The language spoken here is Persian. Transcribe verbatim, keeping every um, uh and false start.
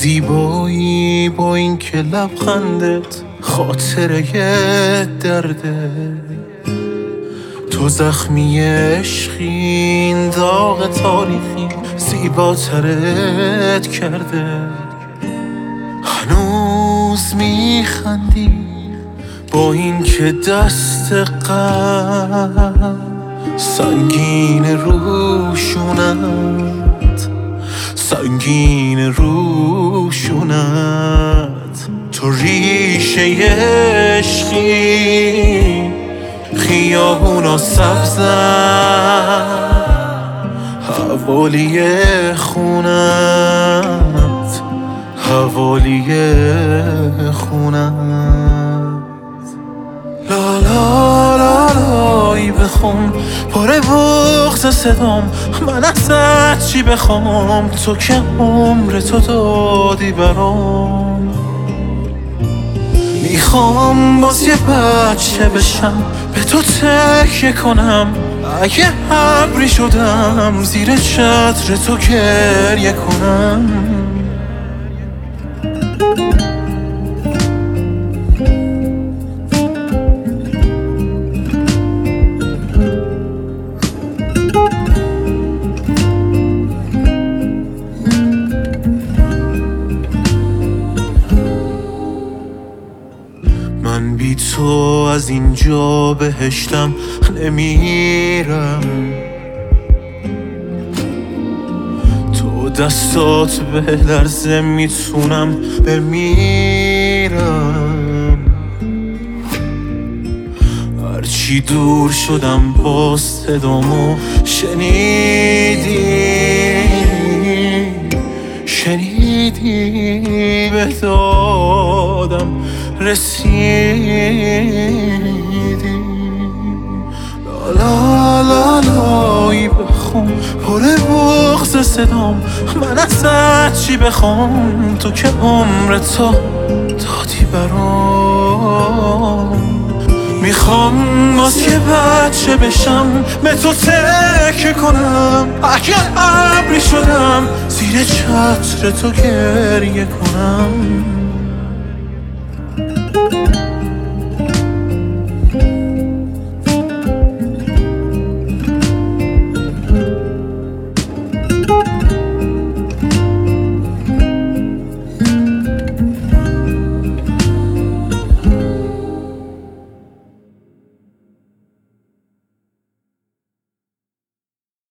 زیبایی با این که لبخندت خاطره درده، تو زخمی عشقی این داغ تاریخی زیباترت کرده. هنوز میخندی با این که دست غم سنگین روشونت، سنگین روشونت. تو ریشه عشقی خیابونا سبزن، حوالی خونت، حوالی خونت. لا لا لا لایی بخون پاره بغض صدام، من ازت چی بخوام تو که عمر تو دادی برام. میخوام باز یه بچه بشم به تو تکیه کنم، اگه ابری شدم زیر چتر تو گریه کنم. من بی تو از اینجا بهشتم نمیرم، تو دستات به لرزه میتونم بمیرم. هرچی دور شدم باز صدامو شنیدی، شنیدی به دادم رسیدی. لا لا لایی بخون پره بغض صدام، من ازت چی بخوام تو که عمر تو دادی برام. میخوام باز یه بچه بشم به تو تکیه کنم، اگه ابری شدم زیر چتر تو گریه کنم.